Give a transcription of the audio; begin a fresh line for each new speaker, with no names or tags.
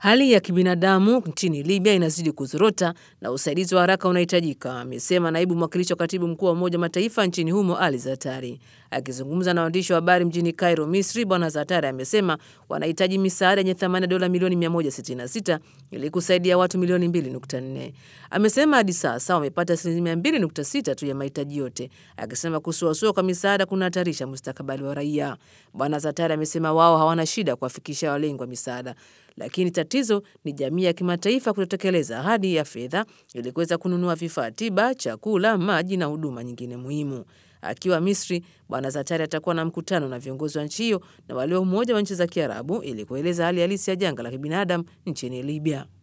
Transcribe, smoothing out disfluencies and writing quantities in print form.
Hali ya kibinadamu nchini Libya inazidi kuzorota na usaidizi wa haraka unahitajika, amesema naibu mwakilishi wa katibu mkuu wa Umoja wa Mataifa nchini humo Ali Zatari. Akizungumza na waandishi wa habari mjini Cairo, Misri, Bwana Zatari amesema wanahitaji misaada yenye thamani ya dola milioni 166 ili kusaidia watu milioni 2.4. Amesema hadi sasa wamepata 2.6% tu ya mahitaji yote, akisema kusuasua kwa misaada kunahatarisha mustakabali wa raia. Bwana Zatari amesema wao hawana shida kuwafikisha walengwa misaada, lakini tatizo ni jamii ya kimataifa kutotekeleza ahadi ya fedha ili kuweza kununua vifaa tiba, chakula, maji na huduma nyingine muhimu. Akiwa Misri, Bwana Zatari atakuwa na mkutano na viongozi wa nchi hiyo na wale wa Umoja wa Nchi za Kiarabu ili kueleza hali halisi ya janga la kibinadamu nchini Libya.